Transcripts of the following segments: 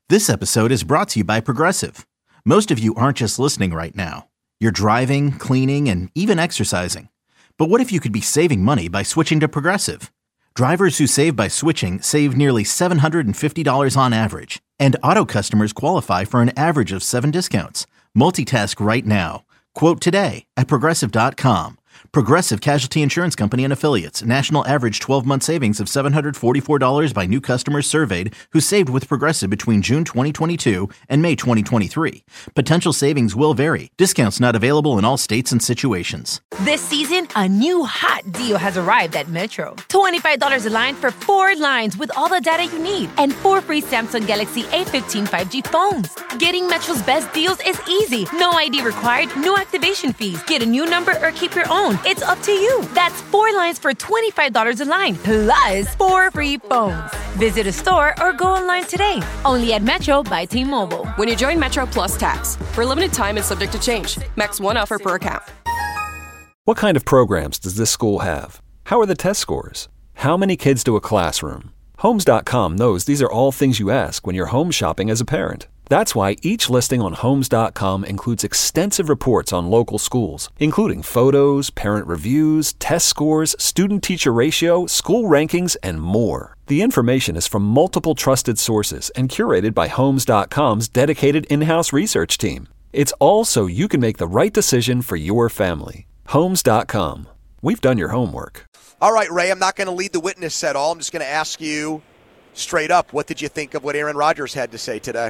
This episode is brought to you by Progressive. Most of you aren't just listening right now. You're driving, cleaning, and even exercising. But what if you could be saving money by switching to Progressive? Drivers who save by switching save nearly $750 on average. And auto customers qualify for an average of 7 discounts. Multitask right now. Quote today at Progressive.com. Progressive Casualty Insurance Company and Affiliates. National average 12-month savings of $744 by new customers surveyed who saved with Progressive between June 2022 and May 2023. Potential savings will vary. Discounts not available in all states and situations. This season, a new hot deal has arrived at Metro. $25 a line for 4 lines with all the data you need and 4 free Samsung Galaxy A15 5G phones. Getting Metro's best deals is easy. No ID required, no activation fees. Get a new number or keep your own. It's up to you. That's 4 lines for $25 a line, plus 4 free phones. Visit a store or go online today. Only at Metro by T-Mobile. When you join Metro Plus Tax, for a limited time and subject to change. Max 1 offer per account. What kind of programs does this school have? How are the test scores? How many kids to a classroom? Homes.com knows these are all things you ask when you're home shopping as a parent. That's why each listing on Homes.com includes extensive reports on local schools, including photos, parent reviews, test scores, student-teacher ratio, school rankings, and more. The information is from multiple trusted sources and curated by Homes.com's dedicated in-house research team. It's all so you can make the right decision for your family. Homes.com. We've done your homework. All right, Ray, I'm not going to lead the witness at all. I'm just going to ask you straight up, what did you think of what Aaron Rodgers had to say today?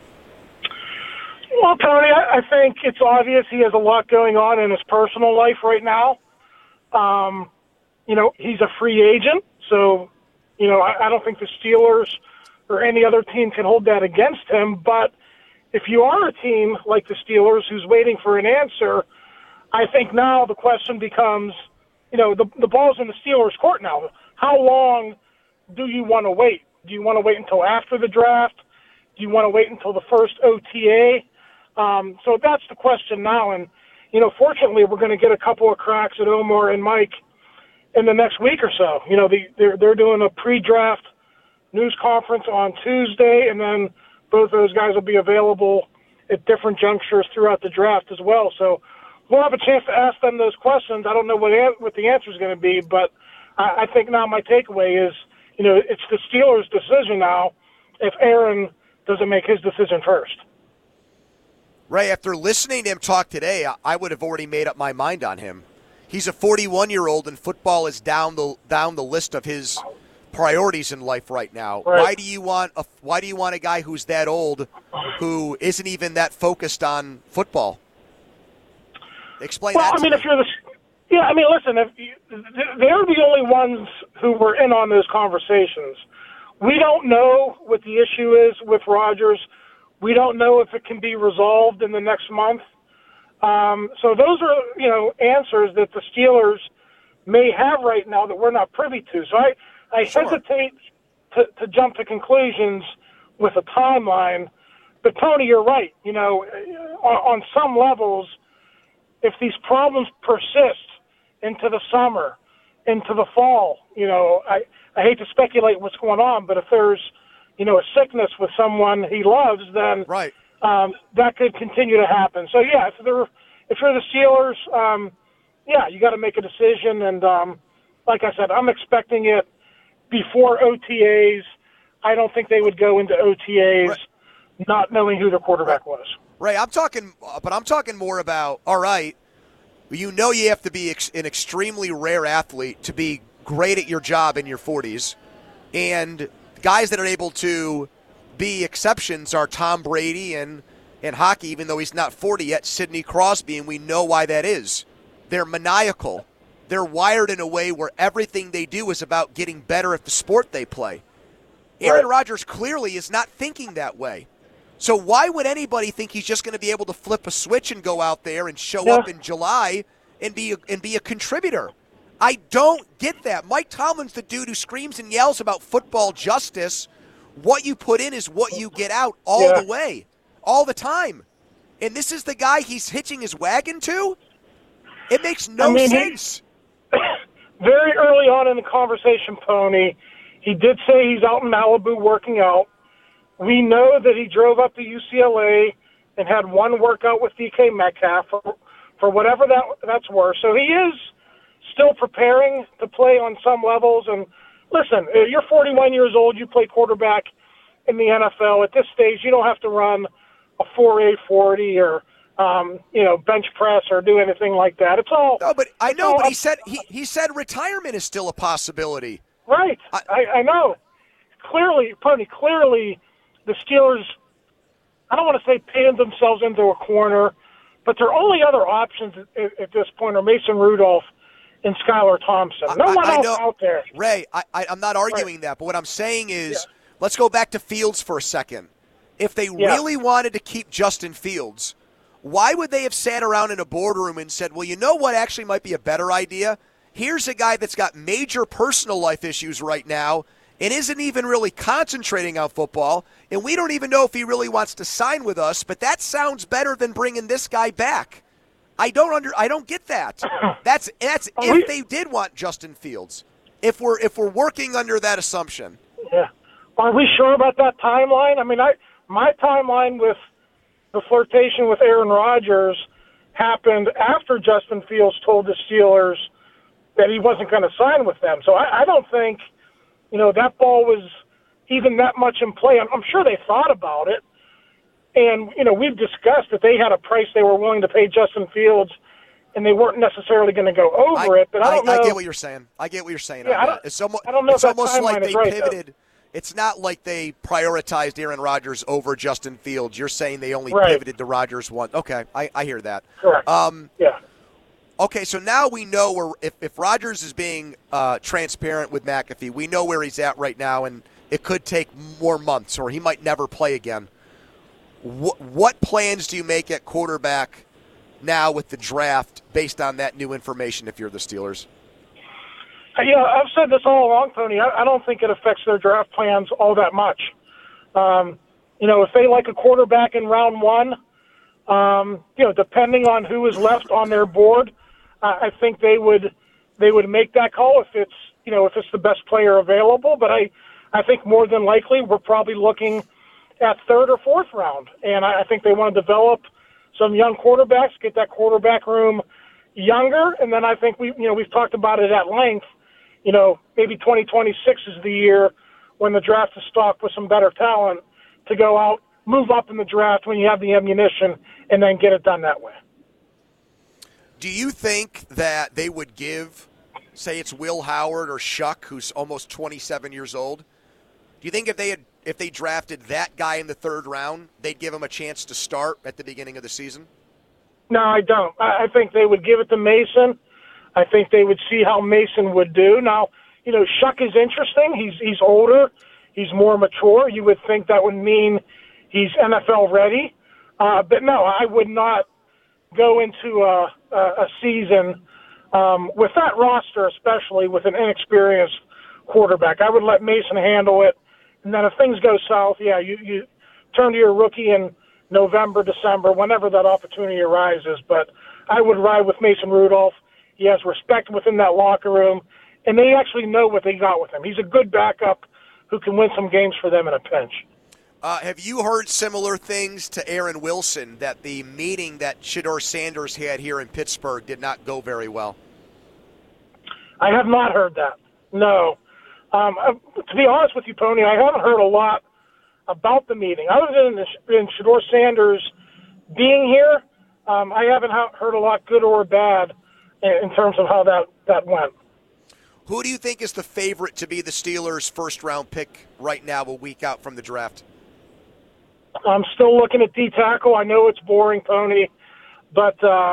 Well, Tony, I think it's obvious he has a lot going on in his personal life right now. He's a free agent, so, I don't think the Steelers or any other team can hold that against him. But if you are a team like the Steelers who's waiting for an answer, I think now the question becomes, the ball's in the Steelers' court now. How long do you want to wait? Do you want to wait until after the draft? Do you want to wait until the first OTA? So that's the question now. And, fortunately, we're going to get a couple of cracks at Omar and Mike in the next week or so. They're doing a pre-draft news conference on Tuesday, and then both those guys will be available at different junctures throughout the draft as well. So we'll have a chance to ask them those questions. I don't know what the answer is going to be, but I think now my takeaway is, it's the Steelers' decision now if Aaron doesn't make his decision first. Ray, after listening to him talk today, I would have already made up my mind on him. He's a 41-year-old, and football is down the list of his priorities in life right now. Right. Why do you want a guy who's that old who isn't even that focused on football? Explain that to me. Listen, they're the only ones who were in on those conversations. We don't know what the issue is with Rodgers. We don't know if it can be resolved in the next month. So those are, answers that the Steelers may have right now that we're not privy to. So I hesitate to jump to conclusions with a timeline. But, Tony, you're right. On some levels, if these problems persist into the summer, into the fall, I hate to speculate what's going on, but if there's a sickness with someone he loves, then right. That could continue to happen. So, if you're the Steelers, you got to make a decision. And like I said, I'm expecting it before OTAs. I don't think they would go into OTAs not knowing who their quarterback was. Ray, I'm talking more about, all right, you have to be an extremely rare athlete to be great at your job in your 40s, and guys that are able to be exceptions are Tom Brady and hockey, even though he's not 40 yet, Sidney Crosby, and we know why that is. They're maniacal. They're wired in a way where everything they do is about getting better at the sport they play. Aaron Rodgers clearly is not thinking that way. So why would anybody think he's just going to be able to flip a switch and go out there and show up in July and be a contributor? I don't get that. Mike Tomlin's the dude who screams and yells about football justice. What you put in is what you get out all the way, all the time. And this is the guy he's hitching his wagon to? It makes no sense. Very early on in the conversation, Tony, he did say he's out in Malibu working out. We know that he drove up to UCLA and had one workout with DK Metcalf for whatever that's worth. So he is still preparing to play on some levels. And listen, you're 41 years old. You play quarterback in the NFL. At this stage, you don't have to run a 4.8 40 or bench press or do anything like that. It's all. No, but I know. But he said retirement is still a possibility. Right. I know. Clearly, the Steelers, I don't want to say painted themselves into a corner, but their only other options at this point are Mason Rudolph and Skylar Thompson. No one else out there. Ray, I'm not arguing that, but what I'm saying is, let's go back to Fields for a second. If they really wanted to keep Justin Fields, why would they have sat around in a boardroom and said, well, you know what actually might be a better idea? Here's a guy that's got major personal life issues right now and isn't even really concentrating on football, and we don't even know if he really wants to sign with us, but that sounds better than bringing this guy back. I don't get that. That's if they did want Justin Fields. If we're working under that assumption. Yeah. Are we sure about that timeline? I mean, my timeline with the flirtation with Aaron Rodgers happened after Justin Fields told the Steelers that he wasn't going to sign with them. So I don't think, that ball was even that much in play. I'm sure they thought about it. And, we've discussed that they had a price they were willing to pay Justin Fields, and they weren't necessarily going to go over it. But I don't know. I get what you're saying. Yeah, it's I don't know it's if that almost like they right, pivoted. Though. It's not like they prioritized Aaron Rodgers over Justin Fields. You're saying they only Right. pivoted to Rodgers one. Okay, I hear that. Correct. Yeah. Okay, so now we know if Rodgers is being transparent with McAfee, we know where he's at right now, and it could take more months, or he might never play again. What plans do you make at quarterback now with the draft based on that new information if you're the Steelers? Yeah, I've said this all along, Tony. I don't think it affects their draft plans all that much. If they like a quarterback in round one, depending on who is left on their board, I think they would make that call if it's the best player available. But I think more than likely we're probably looking at third or fourth round, and I think they want to develop some young quarterbacks, get that quarterback room younger, and then I think we've talked about it at length. Maybe 2026 is the year when the draft is stocked with some better talent to go out, move up in the draft when you have the ammunition, and then get it done that way. Do you think that they would give, say it's Will Howard or Shuck, who's almost 27 years old, do you think if they drafted that guy in the third round, they'd give him a chance to start at the beginning of the season? No, I don't. I think they would give it to Mason. I think they would see how Mason would do. Now, Shuck is interesting. He's older. He's more mature. You would think that would mean he's NFL ready. But no, I would not go into a season with that roster, especially with an inexperienced quarterback. I would let Mason handle it. And then if things go south, you turn to your rookie in November, December, whenever that opportunity arises. But I would ride with Mason Rudolph. He has respect within that locker room, and they actually know what they got with him. He's a good backup who can win some games for them in a pinch. Have you heard similar things to Aaron Wilson, that the meeting that Shedeur Sanders had here in Pittsburgh did not go very well? I have not heard that, no. To be honest with you, Pony, I haven't heard a lot about the meeting. Other than Shedeur Sanders being here, I haven't heard a lot, good or bad, in terms of how that went. Who do you think is the favorite to be the Steelers' first-round pick right now, a week out from the draft? I'm still looking at D-tackle. I know it's boring, Pony, but,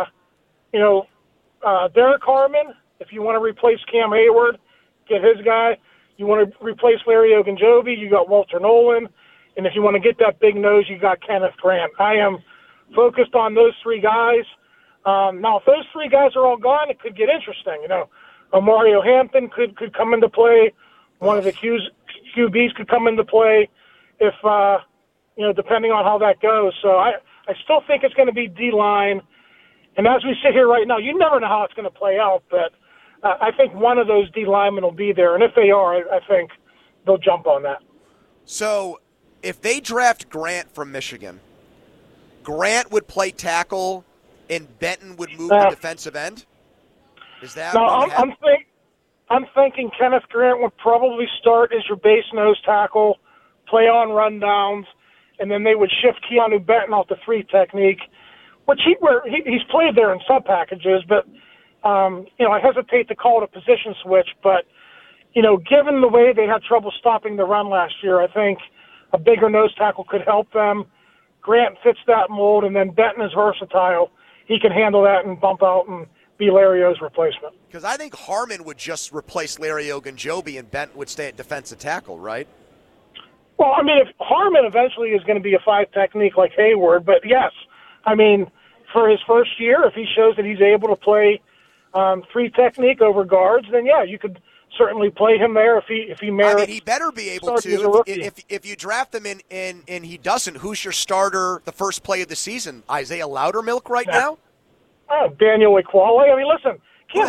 Derek Harmon, if you want to replace Cam Hayward, get his guy. You want to replace Larry Ogunjobi, you got Walter Nolan. And if you want to get that big nose, you got Kenneth Grant. I am focused on those three guys. Now, if those three guys are all gone, it could get interesting. Mario Hampton could come into play. One of the QBs could come into play if, depending on how that goes. So I still think it's going to be D-line. And as we sit here right now, you never know how it's going to play out, but I think one of those D linemen will be there. And if they are, I think they'll jump on that. So if they draft Grant from Michigan, Grant would play tackle and Benton would move to defensive end? Is that I'm thinking Kenneth Grant would probably start as your base nose tackle, play on rundowns, and then they would shift Keanu Benton off the 3 technique, which he's played there in sub packages, but I hesitate to call it a position switch, but given the way they had trouble stopping the run last year, I think a bigger nose tackle could help them. Grant fits that mold, and then Benton is versatile. He can handle that and bump out and be Larry O's replacement. Because I think Harmon would just replace Larry Ogunjobi and Benton would stay at defensive tackle, right? Well, I mean, if Harmon eventually is going to be a 5 technique like Hayward, but yes, I mean, for his first year, if he shows that he's able to play 3 technique over guards, then yeah, you could certainly play him there if he merits. I mean, he better be able to. If you draft him and he doesn't, who's your starter the first play of the season? Isaiah Loudermilk right now? Daniel Ekuale. I mean, listen, Cam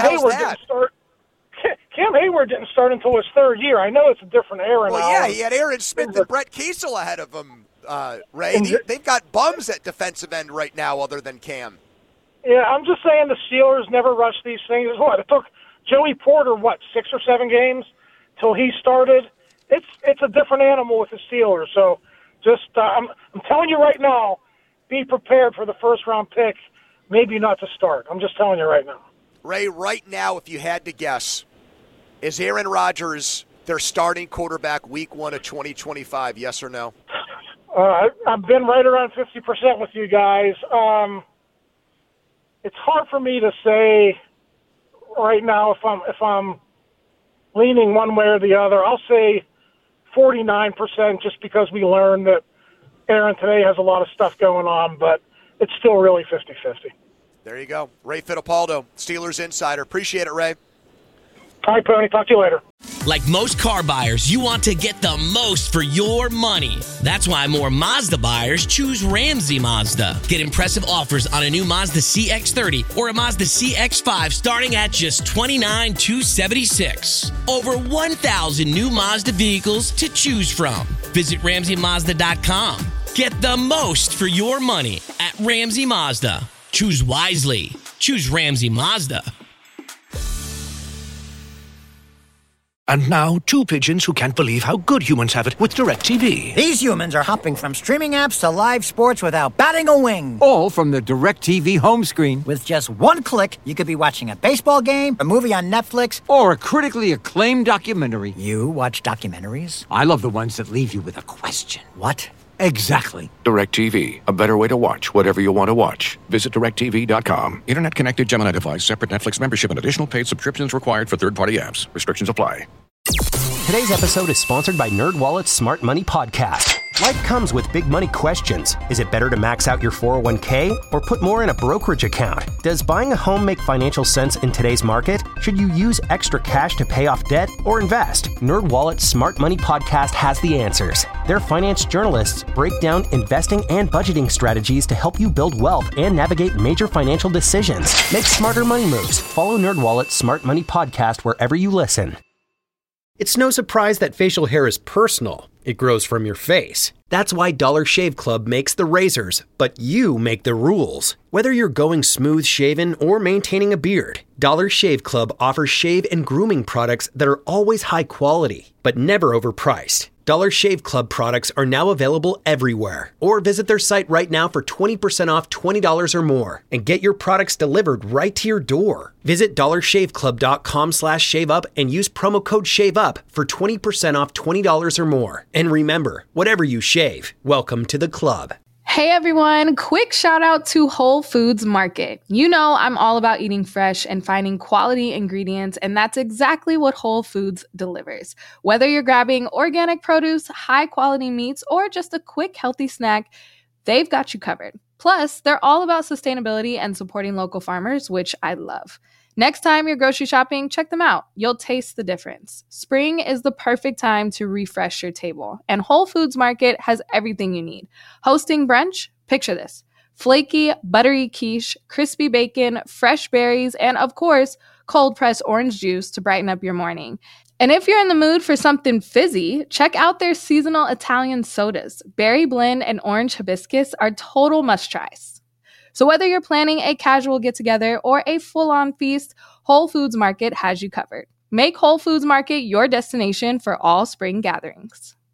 Hayward didn't start until his 3rd year. I know it's a different era now. Well, yeah, he had Aaron Smith and Brett Kiesel ahead of him, Ray. They've got bums at defensive end right now other than Cam. Yeah, I'm just saying the Steelers never rush these things. What, it took Joey Porter, 6 or 7 games till he started? It's a different animal with the Steelers. So just I'm telling you right now, be prepared for the first-round pick, maybe not to start. I'm just telling you right now. Ray, right now, if you had to guess, is Aaron Rodgers their starting quarterback week 1 of 2025, yes or no? I've been right around 50% with you guys. It's hard for me to say right now if I'm leaning one way or the other. I'll say 49% just because we learned that Aaron today has a lot of stuff going on, but it's still really 50-50. There you go. Ray Fittipaldo, Steelers Insider. Appreciate it, Ray. All right, Pony. Talk to you later. Like most car buyers, you want to get the most for your money. That's why more Mazda buyers choose Ramsey Mazda. Get impressive offers on a new Mazda CX-30 or a Mazda CX-5 starting at just $29,276. Over 1,000 new Mazda vehicles to choose from. Visit RamseyMazda.com. Get the most for your money at Ramsey Mazda. Choose wisely. Choose Ramsey Mazda. And now, 2 pigeons who can't believe how good humans have it with DirecTV. These humans are hopping from streaming apps to live sports without batting a wing. All from the DirecTV home screen. With just 1 click, you could be watching a baseball game, a movie on Netflix, or a critically acclaimed documentary. You watch documentaries? I love the ones that leave you with a question. What? Exactly. DirecTV. A better way to watch whatever you want to watch. Visit DirecTV.com. Internet-connected Gemini device. Separate Netflix membership and additional paid subscriptions required for third-party apps. Restrictions apply. Today's episode is sponsored by NerdWallet's Smart Money Podcast. Life comes with big money questions. Is it better to max out your 401k or put more in a brokerage account? Does buying a home make financial sense in today's market? Should you use extra cash to pay off debt or invest? NerdWallet's Smart Money Podcast has the answers. Their finance journalists break down investing and budgeting strategies to help you build wealth and navigate major financial decisions. Make smarter money moves. Follow NerdWallet's Smart Money Podcast wherever you listen. It's no surprise that facial hair is personal. It grows from your face. That's why Dollar Shave Club makes the razors, but you make the rules. Whether you're going smooth shaven or maintaining a beard, Dollar Shave Club offers shave and grooming products that are always high quality, but never overpriced. Dollar Shave Club products are now available everywhere. Or visit their site right now for 20% off $20 or more and get your products delivered right to your door. Visit dollarshaveclub.com/shaveup and use promo code SHAVEUP for 20% off $20 or more. And remember, whatever you shave, welcome to the club. Hey everyone, quick shout out to Whole Foods Market. You know I'm all about eating fresh and finding quality ingredients, and that's exactly what Whole Foods delivers. Whether you're grabbing organic produce, high quality meats, or just a quick healthy snack, they've got you covered. Plus, they're all about sustainability and supporting local farmers, which I love. Next time you're grocery shopping, check them out. You'll taste the difference. Spring is the perfect time to refresh your table, and Whole Foods Market has everything you need. Hosting brunch? Picture this. Flaky, buttery quiche, crispy bacon, fresh berries, and of course, cold-pressed orange juice to brighten up your morning. And if you're in the mood for something fizzy, check out their seasonal Italian sodas. Berry Blend and Orange Hibiscus are total must-tries. So whether you're planning a casual get-together or a full-on feast, Whole Foods Market has you covered. Make Whole Foods Market your destination for all spring gatherings.